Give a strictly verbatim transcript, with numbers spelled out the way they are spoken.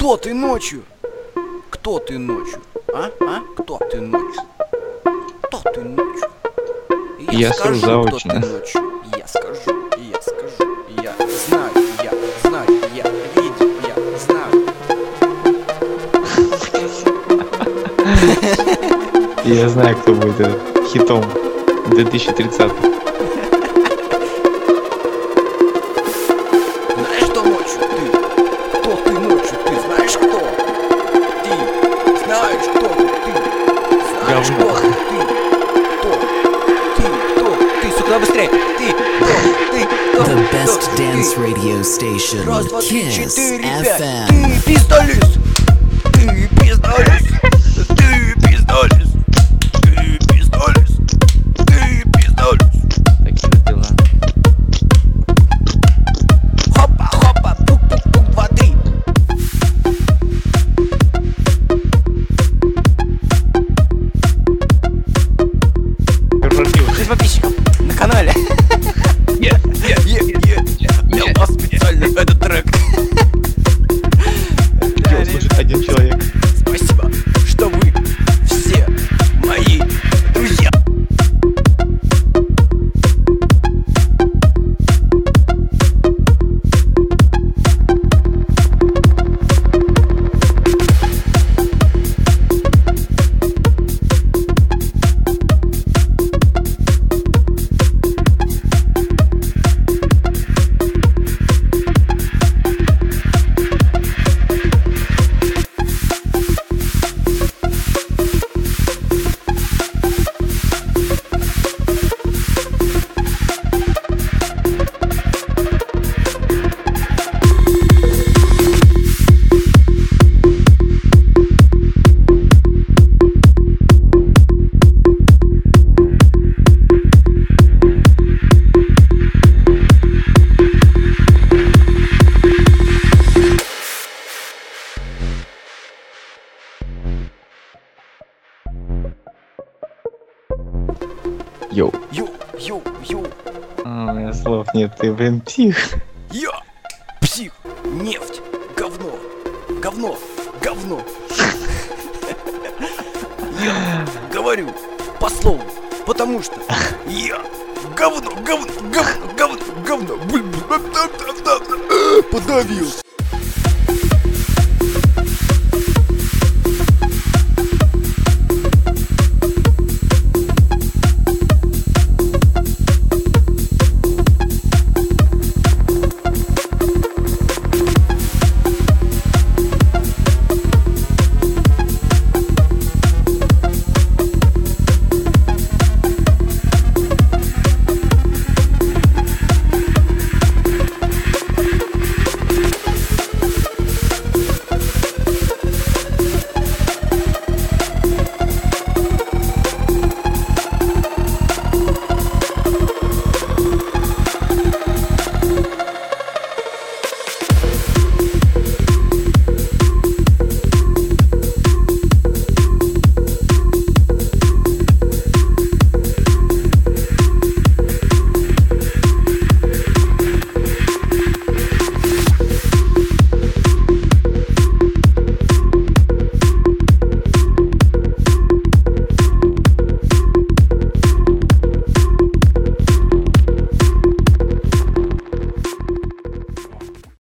Кто ты ночью? Кто ты ночью? А? А? Кто ты ночью? Кто ты ночью? Я скажу, кто заочно. ты ночью. Я скажу, я скажу. Я знаю, я знаю, я видел, я знаю. Я знаю, кто будет э, хитом две тысячи тридцатого. Знаешь, кто ночью ты? Кто ты ночью? Ты знаешь, кто? Ты знаешь, кто ты? Знаешь, Говно. кто ты? Кто? Ты, кто? Ты, сюда быстрее! Ты, кто? Ты, кто? The best Кто? dance Ты. radio station, Раз, два, три, Kiss четыре, эф пять. эм. Ты пиздолис! Ты пиздолис! Ты пиздолис! Ты пиздолис! Ты пиздолис! Такие вот дела. Хопа, хопа, пук-пук-пук, два, три. Шесть подписчиков на канале. Е, е, е, е. Для вас специально этот трек. Его слушает один человек. Спасибо, что вы все мои друзья. Йоу. Ю, ю, ю, А, у меня слов нет, ты, блин, псих. я, псих, нефть, говно, говно, говно. Я говорю по слову, потому что я говно, говно, говно, говно, говно, подавил.